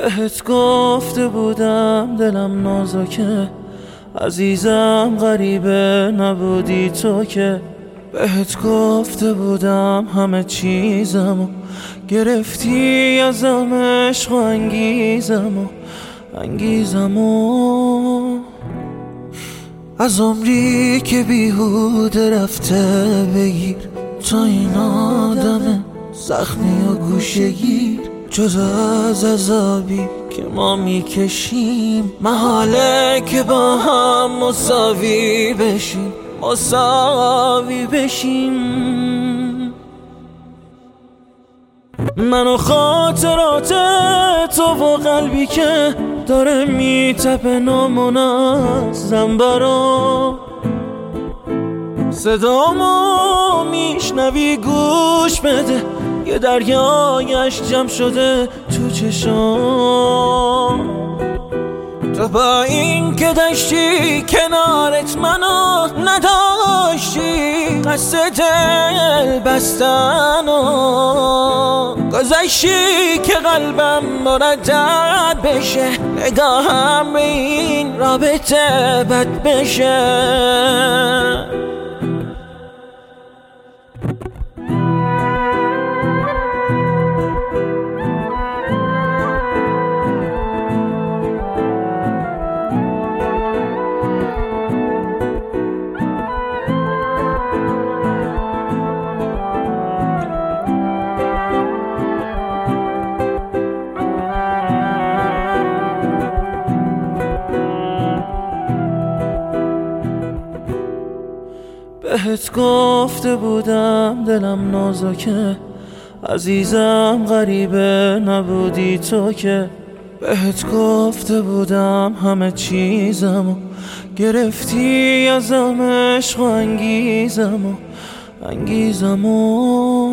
بهت گفته بودم دلم نازکه، عزیزم غریبه نبودی تو که. بهت گفته بودم همه چیزمو گرفتی ازم، عشق و انگیزمو از عمری که بیهوده رفته بگیر. تا این آدم زخمی و گوشه گیر، جز از عذابی که ما میکشیم محاله که با هم مساوی بشیم. من و خاطرات تو و قلبی که داره میتپه نامنظم برام، صدامو میشنوی گوش بده، یه دریایش جمع شده تو چشام. تو با این که داشتی کنارت منو نداشتی، قصد دل بستن و گذاشتی که قلبم مردد بشه، نگاهم به این رابطه بد بشه. بهت گفته بودم دلم نازکه، عزیزم غریبه نبودی تو که. بهت گفته بودم همه چیزمو گرفتی ازم، عشق و انگیزمو